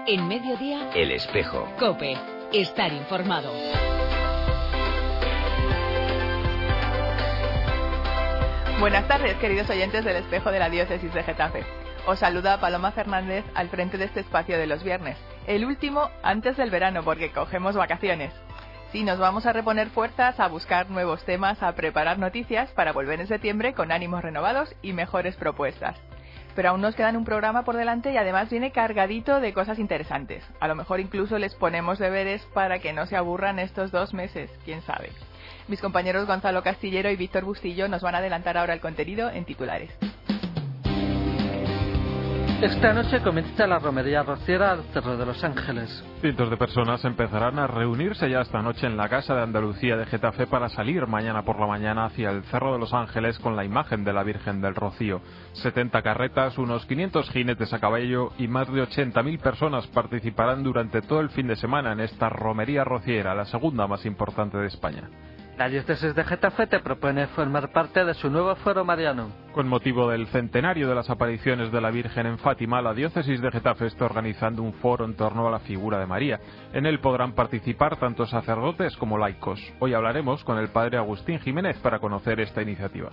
En Mediodía, El Espejo. COPE. Estar informado. Buenas tardes, queridos oyentes del Espejo de la Diócesis de Getafe. Os saluda Paloma Fernández al frente de este espacio de los viernes. El último antes del verano, porque cogemos vacaciones. Sí, nos vamos a reponer fuerzas, a buscar nuevos temas, a preparar noticias para volver en septiembre con ánimos renovados y mejores propuestas. Pero aún nos quedan un programa por delante y además viene cargadito de cosas interesantes. A lo mejor incluso les ponemos deberes para que no se aburran estos 2 meses, quién sabe. Mis compañeros Gonzalo Castillero y Víctor Bustillo nos van a adelantar ahora el contenido en titulares. Esta noche comienza la romería rociera al Cerro de los Ángeles. Cientos de personas empezarán a reunirse ya esta noche en la Casa de Andalucía de Getafe para salir mañana por la mañana hacia el Cerro de los Ángeles con la imagen de la Virgen del Rocío. 70 carretas, unos 500 jinetes a caballo y más de 80.000 personas participarán durante todo el fin de semana en esta romería rociera, la segunda más importante de España. La Diócesis de Getafe te propone formar parte de su nuevo foro mariano. Con motivo del centenario de las apariciones de la Virgen en Fátima, la Diócesis de Getafe está organizando un foro en torno a la figura de María. En él podrán participar tanto sacerdotes como laicos. Hoy hablaremos con el padre Agustín Jiménez para conocer esta iniciativa.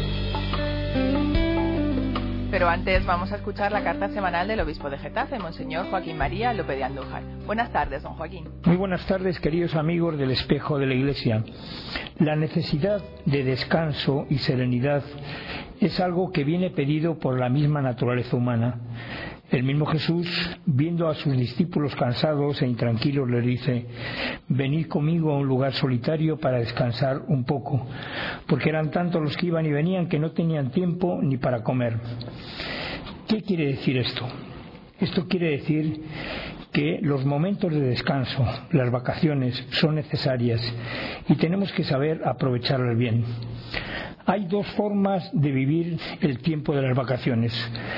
Pero antes vamos a escuchar la carta semanal del obispo de Getafe, Monseñor Joaquín María López de Andújar. Buenas tardes, don Joaquín. Muy buenas tardes, queridos amigos del Espejo de la Iglesia. La necesidad de descanso y serenidad es algo que viene pedido por la misma naturaleza humana. El mismo Jesús, viendo a sus discípulos cansados e intranquilos, les dice: venid conmigo a un lugar solitario para descansar un poco, porque eran tantos los que iban y venían que no tenían tiempo ni para comer. ¿Qué quiere decir esto? Esto quiere decir que los momentos de descanso, las vacaciones, son necesarias y tenemos que saber aprovecharlas bien. Hay 2 formas de vivir el tiempo de las vacaciones.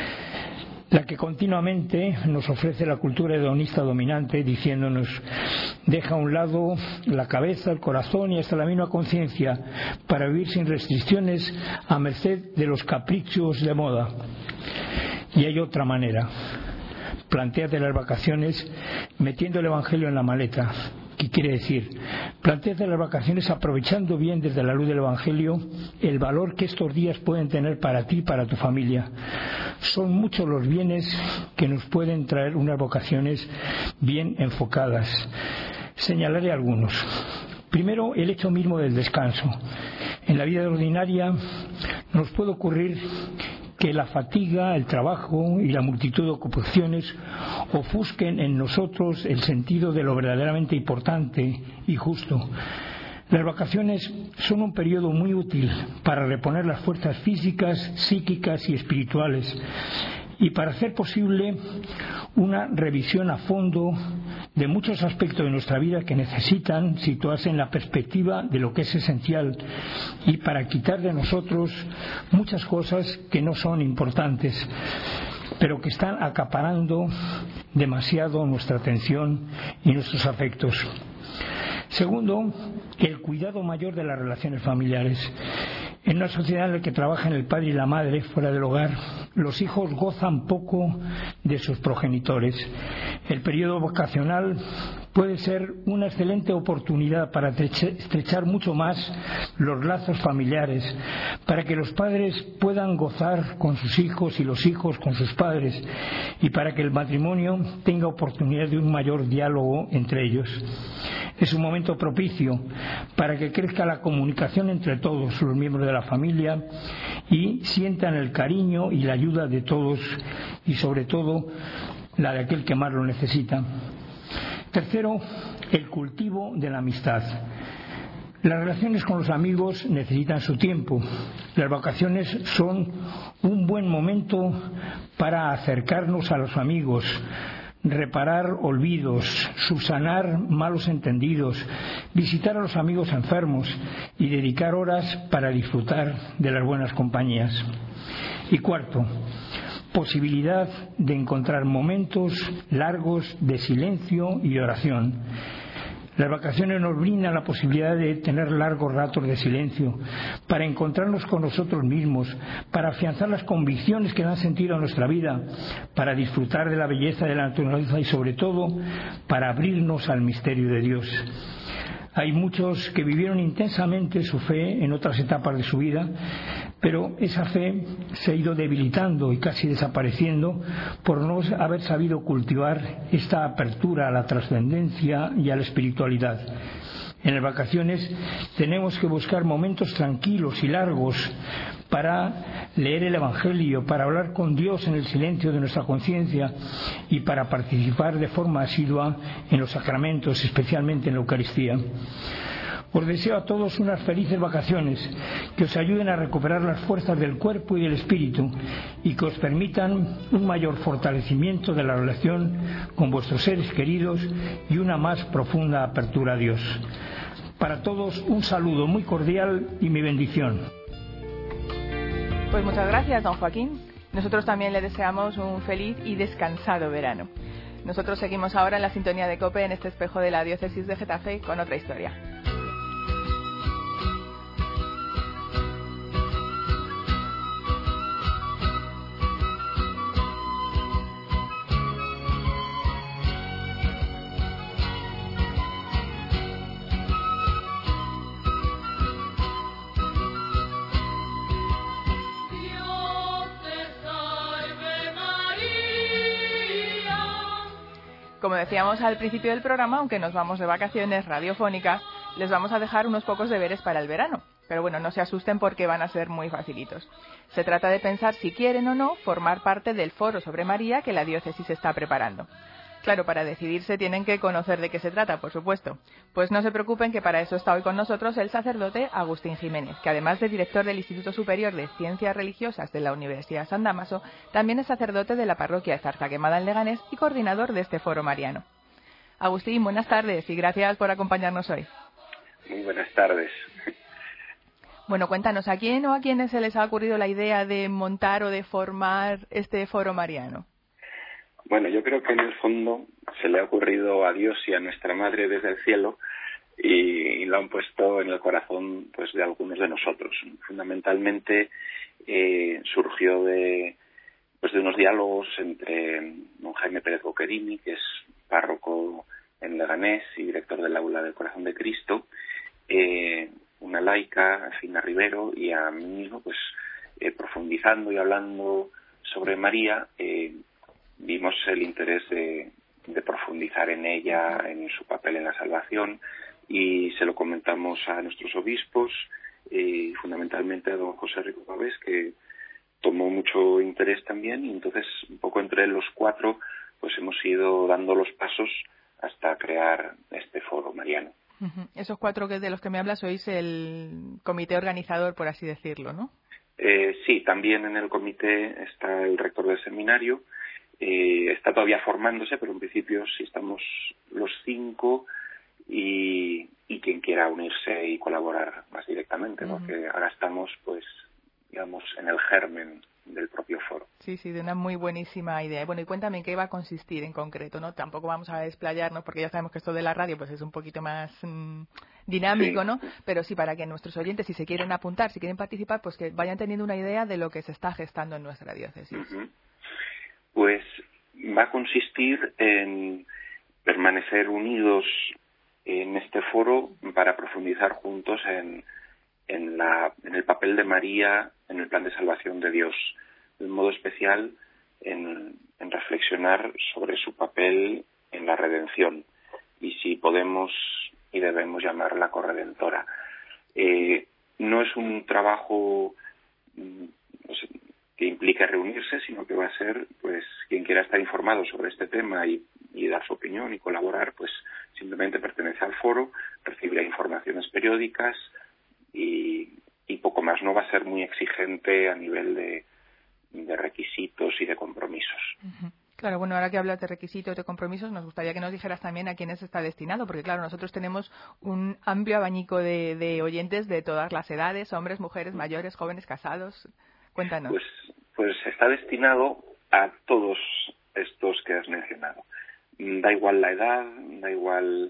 La que continuamente nos ofrece la cultura hedonista dominante, diciéndonos: deja a un lado la cabeza, el corazón y hasta la misma conciencia para vivir sin restricciones a merced de los caprichos de moda. Y hay otra manera. Plantéate las vacaciones metiendo el Evangelio en la maleta. ¿Qué quiere decir? Plantéate las vacaciones aprovechando bien desde la luz del Evangelio el valor que estos días pueden tener para ti y para tu familia. Son muchos los bienes que nos pueden traer unas vacaciones bien enfocadas. Señalaré algunos. Primero, el hecho mismo del descanso. En la vida ordinaria nos puede ocurrir que la fatiga, el trabajo y la multitud de ocupaciones ofusquen en nosotros el sentido de lo verdaderamente importante y justo. Las vacaciones son un periodo muy útil para reponer las fuerzas físicas, psíquicas y espirituales y para hacer posible una revisión a fondo de muchos aspectos de nuestra vida que necesitan situarse en la perspectiva de lo que es esencial y para quitar de nosotros muchas cosas que no son importantes, pero que están acaparando demasiado nuestra atención y nuestros afectos. Segundo, el cuidado mayor de las relaciones familiares. En una sociedad en la que trabajan el padre y la madre fuera del hogar, los hijos gozan poco de sus progenitores. El periodo vacacional puede ser una excelente oportunidad para estrechar mucho más los lazos familiares, para que los padres puedan gozar con sus hijos y los hijos con sus padres, y para que el matrimonio tenga oportunidad de un mayor diálogo entre ellos. Es un momento propicio para que crezca la comunicación entre todos los miembros de la familia y sientan el cariño y la ayuda de todos y sobre todo la de aquel que más lo necesita. Tercero, el cultivo de la amistad. Las relaciones con los amigos necesitan su tiempo. Las vacaciones son un buen momento para acercarnos a los amigos, reparar olvidos, subsanar malos entendidos, visitar a los amigos enfermos y dedicar horas para disfrutar de las buenas compañías. Y cuarto, posibilidad de encontrar momentos largos de silencio y oración. Las vacaciones nos brindan la posibilidad de tener largos ratos de silencio, para encontrarnos con nosotros mismos, para afianzar las convicciones que dan sentido a nuestra vida, para disfrutar de la belleza de la naturaleza y sobre todo para abrirnos al misterio de Dios. Hay muchos que vivieron intensamente su fe en otras etapas de su vida, pero esa fe se ha ido debilitando y casi desapareciendo por no haber sabido cultivar esta apertura a la trascendencia y a la espiritualidad. En las vacaciones tenemos que buscar momentos tranquilos y largos para leer el Evangelio, para hablar con Dios en el silencio de nuestra conciencia y para participar de forma asidua en los sacramentos, especialmente en la Eucaristía. Os deseo a todos unas felices vacaciones que os ayuden a recuperar las fuerzas del cuerpo y del espíritu y que os permitan un mayor fortalecimiento de la relación con vuestros seres queridos y una más profunda apertura a Dios. Para todos un saludo muy cordial y mi bendición. Pues muchas gracias, don Joaquín. Nosotros también le deseamos un feliz y descansado verano. Nosotros seguimos ahora en la sintonía de COPE en este espejo de la diócesis de Getafe con otra historia. Como decíamos al principio del programa, aunque nos vamos de vacaciones radiofónicas, les vamos a dejar unos pocos deberes para el verano. Pero bueno, no se asusten porque van a ser muy facilitos. Se trata de pensar si quieren o no formar parte del foro sobre María que la diócesis está preparando. Claro, para decidirse tienen que conocer de qué se trata, por supuesto. Pues no se preocupen que para eso está hoy con nosotros el sacerdote Agustín Jiménez, que además de director del Instituto Superior de Ciencias Religiosas de la Universidad San Dámaso, también es sacerdote de la parroquia de Zarzaquemada en Leganés y coordinador de este foro mariano. Agustín, buenas tardes y gracias por acompañarnos hoy. Muy buenas tardes. Bueno, cuéntanos, ¿a quién o a quiénes se les ha ocurrido la idea de montar o de formar este foro mariano? Bueno, yo creo que en el fondo se le ha ocurrido a Dios y a nuestra Madre desde el cielo y lo han puesto en el corazón pues de algunos de nosotros. Fundamentalmente surgió de unos diálogos entre don Jaime Pérez Boquerini, que es párroco en Leganés y director del Aula del Corazón de Cristo, una laica, Fina Rivero, y a mí mismo, pues profundizando y hablando sobre María, vimos el interés de profundizar en ella, en su papel en la salvación, y se lo comentamos a nuestros obispos y fundamentalmente a don José Rico Pavés, que tomó mucho interés también, y entonces un poco entre los cuatro pues hemos ido dando los pasos hasta crear este foro mariano. Uh-huh. Esos cuatro que de los que me hablas sois el comité organizador, por así decirlo, ¿no? Sí, también en el comité está el rector del seminario. Está todavía formándose, pero en principio sí estamos los 5 y quien quiera unirse y colaborar más directamente, porque ahora estamos, pues, digamos, en el germen del propio foro. Sí, de una muy buenísima idea. Bueno, y cuéntame en qué va a consistir en concreto, ¿no? Tampoco vamos a desplayarnos porque ya sabemos que esto de la radio pues es un poquito más dinámico, sí, ¿no? Pero sí, para que nuestros oyentes, si se quieren apuntar, si quieren participar, pues que vayan teniendo una idea de lo que se está gestando en nuestra diócesis. Uh-huh. Pues va a consistir en permanecer unidos en este foro para profundizar juntos en el papel de María en el plan de salvación de Dios, de un modo especial en reflexionar sobre su papel en la redención y si podemos y debemos llamarla corredentora. No es un trabajo que implica reunirse, sino que va a ser, pues, quien quiera estar informado sobre este tema y dar su opinión y colaborar, pues simplemente pertenece al foro, recibirá informaciones periódicas y poco más. No va a ser muy exigente a nivel de requisitos y de compromisos. Uh-huh. Claro, bueno, ahora que hablas de requisitos, de compromisos, nos gustaría que nos dijeras también a quiénes está destinado, porque claro, nosotros tenemos un amplio abanico de oyentes de todas las edades, hombres, mujeres, mayores, jóvenes, casados. Cuéntanos. Pues está destinado a todos estos que has mencionado. Da igual la edad, da igual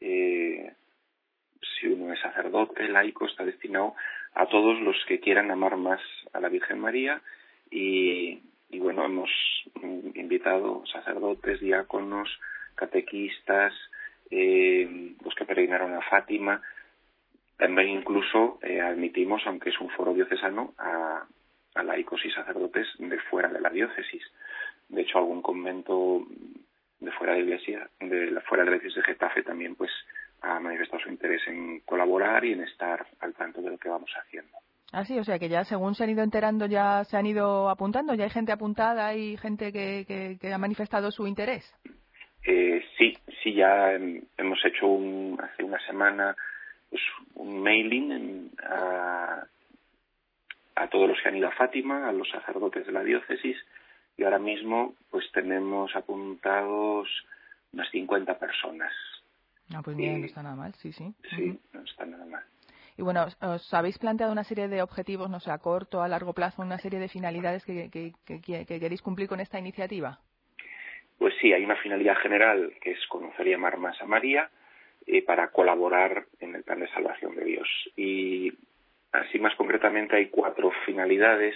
si uno es sacerdote, laico, está destinado a todos los que quieran amar más a la Virgen María y bueno, hemos invitado sacerdotes, diáconos, catequistas, los que peregrinaron a Fátima. También incluso admitimos, aunque es un foro diocesano, a laicos y sacerdotes de fuera de la diócesis. De hecho, algún convento de fuera de la iglesia, fuera de la diócesis de Getafe, también pues ha manifestado su interés en colaborar y en estar al tanto de lo que vamos haciendo. Ah, sí, o sea que ya según se han ido enterando ya se han ido apuntando, ya hay gente apuntada y gente que ha manifestado su interés. Sí, ya hemos hecho hace una semana pues un mailing a todos los que han ido a Fátima, a los sacerdotes de la diócesis, y ahora mismo pues tenemos apuntados unas 50 personas. Ah, pues mira, no está nada mal, sí. Sí, no está nada mal. Y bueno, ¿os habéis planteado una serie de objetivos, no sé, a corto, a largo plazo, una serie de finalidades que queréis cumplir con esta iniciativa? Pues sí, hay una finalidad general que es conocer y amar más a María para colaborar en el plan de salvación de Dios. Y así más concretamente hay 4 finalidades.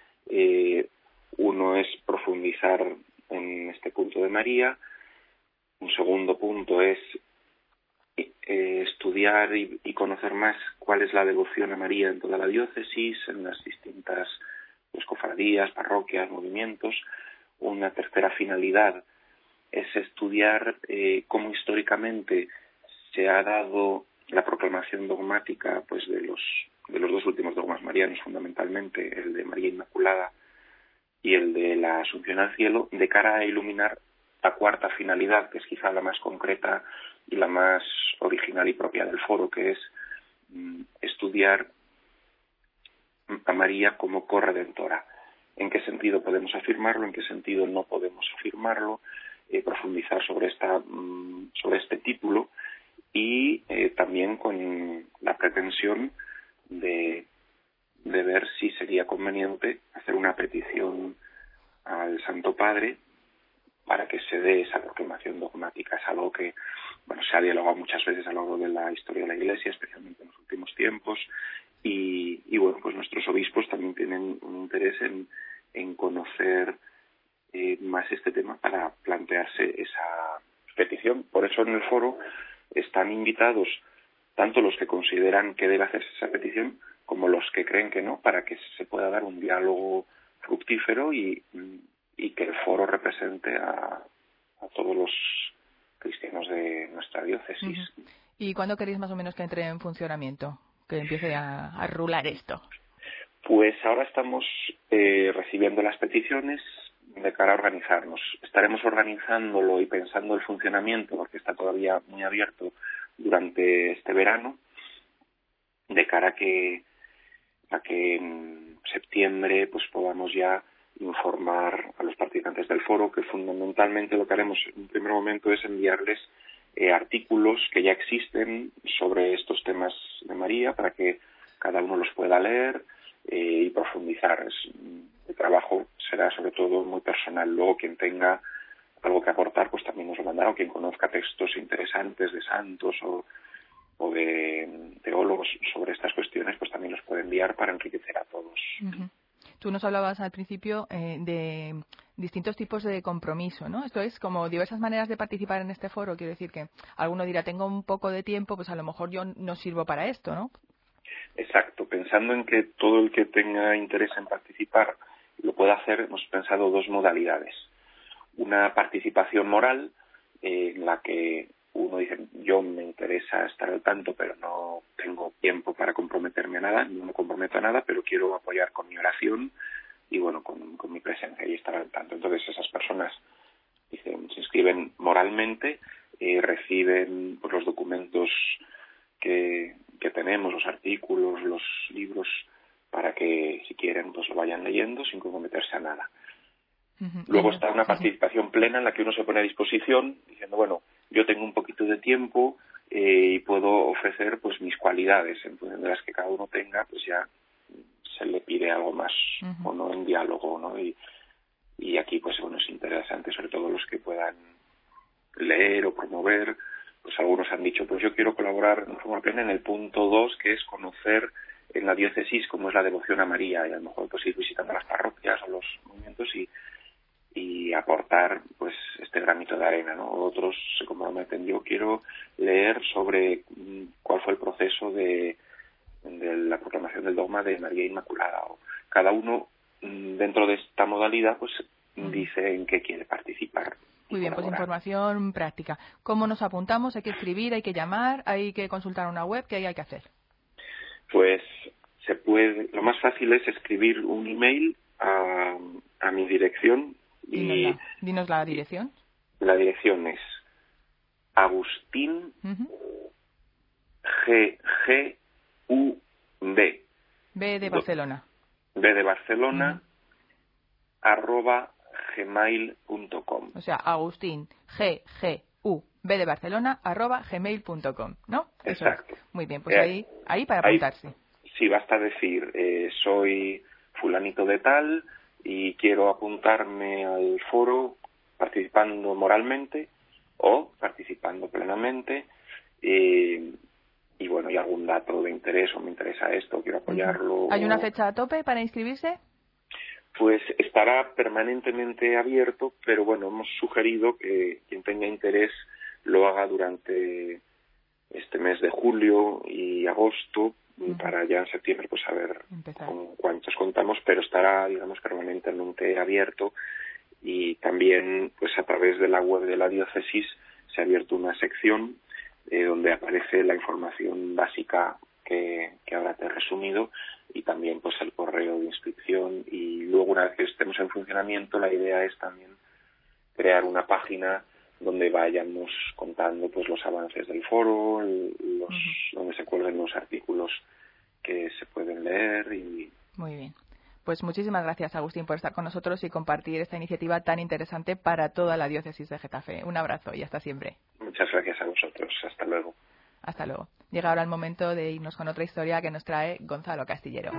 Uno es profundizar en este punto de María. Un segundo punto es estudiar y conocer más cuál es la devoción a María en toda la diócesis, en las distintas pues, cofradías, parroquias, movimientos. Una tercera finalidad es estudiar cómo históricamente se ha dado la proclamación dogmática pues de los 2 últimos dogmas marianos, fundamentalmente el de María Inmaculada y el de la Asunción al Cielo, de cara a iluminar la cuarta finalidad, que es quizá la más concreta y la más original y propia del foro, que es estudiar a María como corredentora. ¿En qué sentido podemos afirmarlo? ¿En qué sentido no podemos afirmarlo? Profundizar sobre este título y también con la pretensión de ver si sería conveniente hacer una petición al Santo Padre para que se dé esa proclamación dogmática. Es algo que se ha dialogado muchas veces a lo largo de la historia de la Iglesia, especialmente en los últimos tiempos, y bueno, pues nuestros obispos también tienen un interés en conocer más este tema para plantearse esa petición. Por eso en el foro están invitados tanto los que consideran que debe hacerse esa petición como los que creen que no, para que se pueda dar un diálogo fructífero y que el foro represente a todos los cristianos de nuestra diócesis. Uh-huh. ¿Y cuándo queréis más o menos que entre en funcionamiento, que empiece a rular esto? Pues ahora estamos recibiendo las peticiones de cara a organizarnos. Estaremos organizándolo y pensando el funcionamiento, porque está todavía muy abierto, durante este verano, de cara a que en septiembre pues podamos ya informar a los participantes del foro, que fundamentalmente lo que haremos en un primer momento es enviarles artículos que ya existen sobre estos temas de María para que cada uno los pueda leer y profundizar. El trabajo será sobre todo muy personal. Luego quien tenga algo que aportar pues también nos lo mandará, o quien conozca textos interesantes de santos o de teólogos sobre estas cuestiones pues también los puede enviar para enriquecer a todos. Uh-huh. Tú nos hablabas al principio de distintos tipos de compromiso, ¿no? Esto es como diversas maneras de participar en este foro. Quiero decir que alguno dirá, tengo un poco de tiempo, pues a lo mejor yo no sirvo para esto, ¿no? Exacto. Pensando en que todo el que tenga interés en participar lo pueda hacer, hemos pensado 2 modalidades. Una participación moral, en la que uno dice, yo me interesa estar al tanto, pero no tengo tiempo para comprometerme a nada, no me comprometo a nada, pero quiero apoyar con mi oración y bueno, con mi presencia y estar al tanto. Entonces esas personas se inscriben moralmente, reciben pues, los documentos que tenemos, los artículos, los libros, para que si quieren pues lo vayan leyendo sin comprometerse a nada. Uh-huh. Luego está una participación plena en la que uno se pone a disposición diciendo, bueno, yo tengo un poquito de tiempo y puedo ofrecer pues mis cualidades, en función de las que cada uno tenga, pues ya se le pide algo más, uh-huh, o no, en diálogo, ¿no? Y aquí pues bueno, es interesante sobre todo los que puedan leer o promover pues algunos han dicho, pues yo quiero colaborar de forma plena en el punto 2, que es conocer en la diócesis cómo es la devoción a María, y a lo mejor pues ir visitando las parroquias o los movimientos y aportar pues este granito de arena, ¿no? Otros se comprometen, yo quiero leer sobre cuál fue el proceso de la proclamación del dogma de María Inmaculada, o cada uno dentro de esta modalidad pues dice en qué quiere participar. Muy bien, pues información práctica. ¿Cómo nos apuntamos? ¿Hay que escribir? ¿Hay que llamar? ¿Hay que consultar una web? ¿Qué hay que hacer? Pues se puede, lo más fácil es escribir un email a mi dirección. Dinos la dirección. La dirección es Agustín GGUB. B de Barcelona. B de Barcelona, @gmail.com. O sea, Agustín GGU B de Barcelona @gmail.com, ¿no? Exacto. Muy bien, pues ahí para apuntarse. Sí, basta decir, soy fulanito de tal y quiero apuntarme al foro participando moralmente o participando plenamente, y bueno, y algún dato de interés, o me interesa esto, quiero apoyarlo. ¿Hay una fecha a tope para inscribirse? Pues estará permanentemente abierto, pero bueno, hemos sugerido que quien tenga interés lo haga durante este mes de julio y agosto, para ya en septiembre pues a ver con cuántos contamos, pero estará, digamos, permanentemente abierto. Y también pues a través de la web de la diócesis se ha abierto una sección donde aparece la información básica que ahora te he resumido, y también pues el correo de inscripción. Y luego, una vez que estemos en funcionamiento, la idea es también crear una página donde vayamos contando pues los avances del foro, donde se cuelguen los artículos que se pueden leer. Y muy bien. Pues muchísimas gracias, Agustín, por estar con nosotros y compartir esta iniciativa tan interesante para toda la diócesis de Getafe. Un abrazo y hasta siempre. Muchas gracias a vosotros. Hasta luego. Hasta luego. Llega ahora el momento de irnos con otra historia que nos trae Gonzalo Castillero.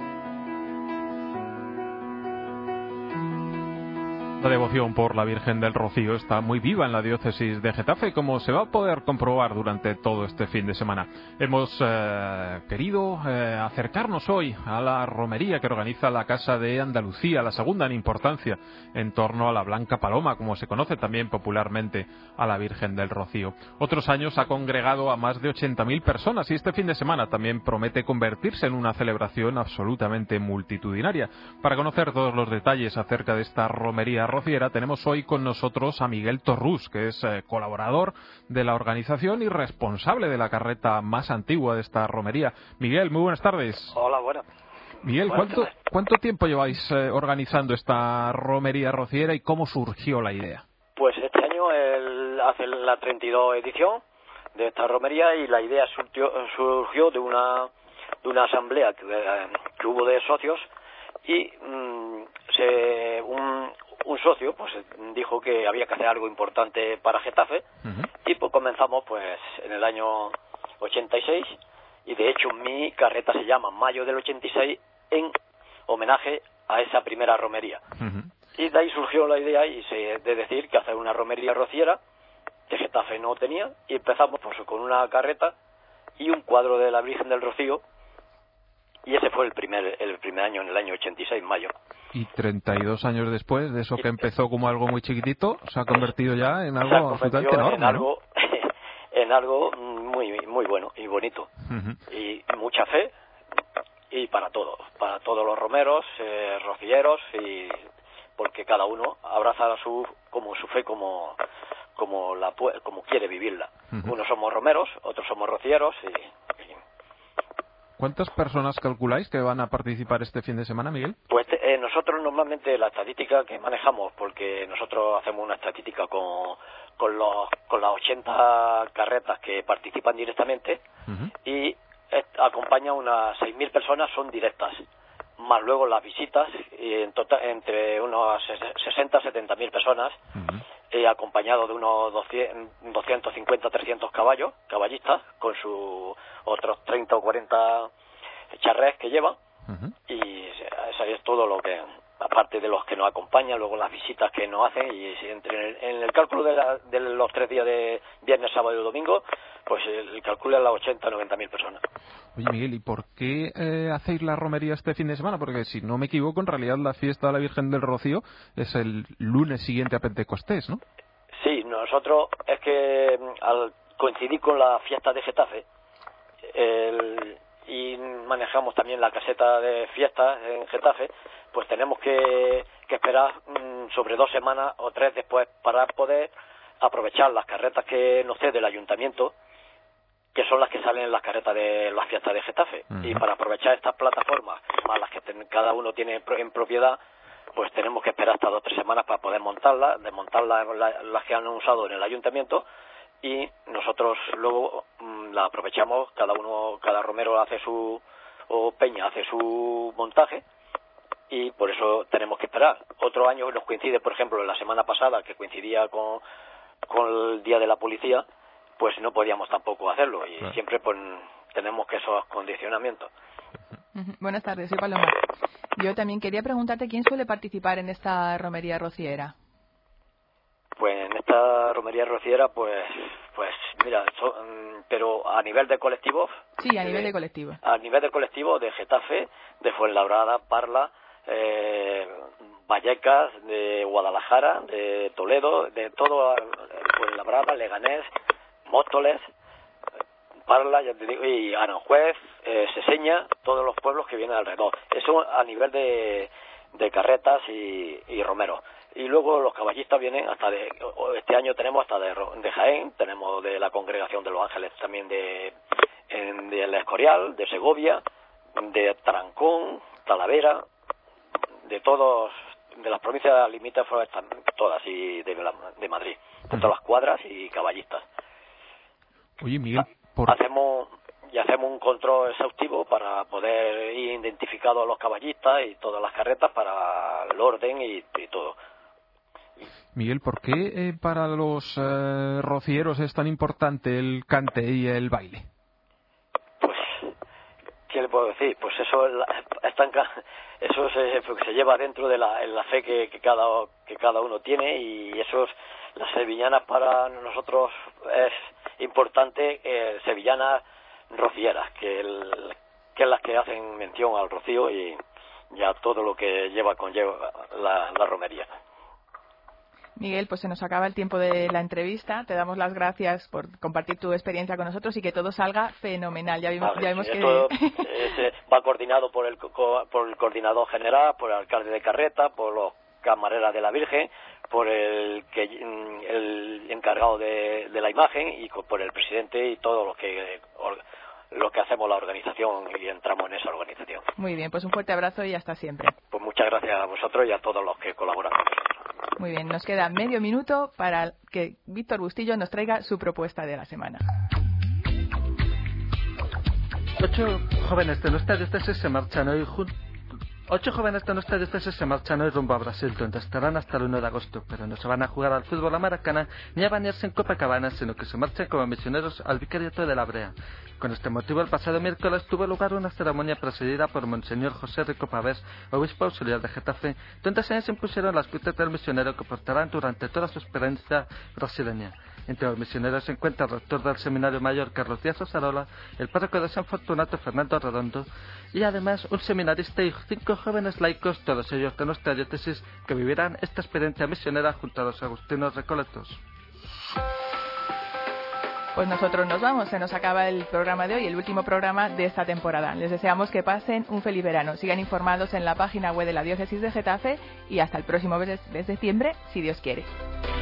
La devoción por la Virgen del Rocío está muy viva en la diócesis de Getafe, como se va a poder comprobar durante todo este fin de semana. Hemos querido acercarnos hoy a la romería que organiza la Casa de Andalucía, la segunda en importancia en torno a la Blanca Paloma, como se conoce también popularmente a la Virgen del Rocío. Otros años ha congregado a más de 80.000 personas, y este fin de semana también promete convertirse en una celebración absolutamente multitudinaria. Para conocer todos los detalles acerca de esta romería rociera, tenemos hoy con nosotros a Miguel Torrús, que es colaborador de la organización y responsable de la carreta más antigua de esta romería. Miguel, muy buenas tardes. Hola, buenas. Miguel, ¿cuánto tiempo lleváis organizando esta romería rociera y cómo surgió la idea? Pues este año hace la 32 edición de esta romería, y la idea surgió de una asamblea que hubo de socios, y un socio pues dijo que había que hacer algo importante para Getafe, y pues comenzamos pues en el año 86, y de hecho mi carreta se llama Mayo del 86 en homenaje a esa primera romería. Y de ahí surgió la idea de decir que hacer una romería rociera que Getafe no tenía, y empezamos pues con una carreta y un cuadro de la Virgen del Rocío, y ese fue el primer año, en el año 86, mayo. Y 32 años después de eso, que empezó como algo muy chiquitito, se ha convertido ya en algo absolutamente enorme, en algo muy muy bueno y bonito. Y mucha fe, y para todos los romeros, rocieros, y porque cada uno abraza su fe como quiere vivirla. Unos somos romeros, otros somos rocieros, ¿Cuántas personas calculáis que van a participar este fin de semana, Miguel? Pues nosotros normalmente la estadística que manejamos, porque nosotros hacemos una estadística con las 80 carretas que participan directamente, y acompañan unas 6.000 personas, son directas, más luego las visitas, y en total entre unos 60 a 70.000 personas, acompañado de unos 250 300 caballistas, con sus otros 30 o 40 charrés que llevan, y eso es todo lo que aparte de los que nos acompañan, luego las visitas que nos hacen, y en el cálculo de los 3 días de viernes, sábado y domingo, pues el cálculo es las 80 o 90.000 personas. Oye, Miguel, ¿y por qué hacéis la romería este fin de semana? Porque si no me equivoco, en realidad la fiesta de la Virgen del Rocío es el lunes siguiente a Pentecostés, ¿no? Sí, nosotros es que al coincidir con la fiesta de Getafe y manejamos también la caseta de fiestas en Getafe, pues tenemos que esperar sobre 2 semanas o 3 después para poder aprovechar las carretas que nos cede el ayuntamiento, que son las que salen en las carretas de las fiestas de Getafe. Y para aprovechar estas plataformas, más las que cada uno tiene en propiedad, pues tenemos que esperar hasta 2 o 3 semanas para poder desmontar las que han usado en el ayuntamiento, y nosotros luego la aprovechamos, cada romero hace o peña hace su montaje, y por eso tenemos que esperar. Otro año nos coincide, por ejemplo, la semana pasada, que coincidía con el Día de la Policía, pues no podíamos tampoco hacerlo, y siempre pues tenemos que esos condicionamientos. Buenas tardes, soy Paloma. Yo también quería preguntarte quién suele participar en esta romería rociera. Pues en esta romería rociera, pues mira, pero a nivel de colectivos. Sí, a nivel de colectivo. A nivel de colectivo de Getafe, de Fuenlabrada, Parla, Vallecas, de Guadalajara, de Toledo, de todo, Fuenlabrada, Leganés, Móstoles, Parla, ya te digo, y Aranjuez, Seseña, todos los pueblos que vienen alrededor. Eso a nivel de carretas y romeros. Y luego los caballistas vienen este año tenemos hasta de Jaén, tenemos de la Congregación de los Ángeles también de El Escorial, de Segovia, de Tarancón, Talavera, de las provincias limítrofes, todas, y de Madrid, de todas las cuadras y caballistas. Oye, Miguel, hacemos un control exhaustivo para poder ir identificando a los caballistas y todas las carretas para el orden y todo. Miguel, ¿por qué para los rocieros es tan importante el cante y el baile? Pues, ¿qué le puedo decir? Pues eso se lleva dentro de la fe que cada uno tiene, y las sevillanas para nosotros es importante, sevillanas rocieras, que es las que hacen mención al rocío y a todo lo que conlleva la romería. Miguel, pues se nos acaba el tiempo de la entrevista. Te damos las gracias por compartir tu experiencia con nosotros y que todo salga fenomenal. Ya vimos que esto va coordinado por el coordinador general, por el alcalde de Carreta, por los camareras de la Virgen, por el encargado de la imagen, y por el presidente y todos los que hacemos la organización y entramos en esa organización. Muy bien, pues un fuerte abrazo y hasta siempre. Pues muchas gracias a vosotros y a todos los que colaboran con nosotros. Muy bien, nos queda medio minuto para que Víctor Bustillo nos traiga su propuesta de la semana. 8 jóvenes de nuestra diócesis se marchan hoy se marchan hoy rumbo a Brasil, donde estarán hasta el 1 de agosto, pero no se van a jugar al fútbol a Maracana ni a bañarse en Copacabana, sino que se marchan como misioneros al vicariato de La Brea. Con este motivo, el pasado miércoles tuvo lugar una ceremonia presidida por Monseñor José Rico Pavés, obispo auxiliar de Getafe, donde se impusieron las cuitas del misionero que portarán durante toda su experiencia brasileña. Entre los misioneros se encuentra el rector del Seminario Mayor, Carlos Díaz Osarola, el párroco de San Fortunato, Fernando Redondo, y además un seminarista y 5 jóvenes laicos, todos ellos de nuestra diócesis, que vivirán esta experiencia misionera junto a los agustinos recoletos. Pues nosotros nos vamos, se nos acaba el programa de hoy, el último programa de esta temporada. Les deseamos que pasen un feliz verano. Sigan informados en la página web de la Diócesis de Getafe y hasta el próximo mes de septiembre, si Dios quiere.